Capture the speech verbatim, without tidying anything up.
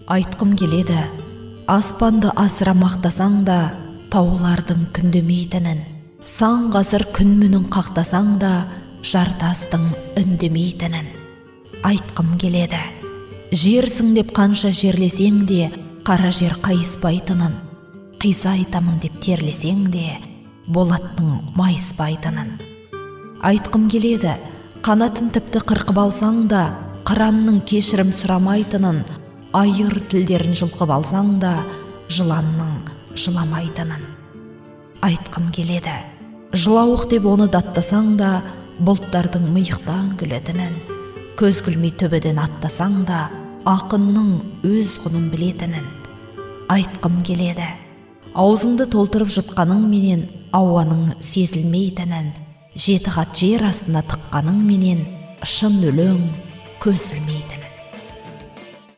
Айтқым келеді, аспанды асыра мақтасаң да, таулардың күндемейтінін, сан ғасыр күн мүнін қақтасаң да, жартастың үндемейтінін. Айтқым келеді, жерсің деп қанша жерлесең де, қара жер қайыспайтынын, қиса айтамын деп терлесең де, болаттың майыспайтынын. Айтқым келеді, қанатын тіпті қырқып алсаң да, қыранның кешірім сұрамайтынын, айыр тілдерін жұлқып алсаң да, жыланның жыламайтынын. Айтқым келеді, жылауық деп оны даттасаң да, бұлттардың миықтан күлетінін, көз күлмей төбеден аттасаң да, ақынның өз құнын білетінін. Айтқым келеді, аузыңды толтырып жұтқаның менен ауаның сезілмейтінін, жеті қат жер астына тыққаның менен шын өлең көсілмейтінін.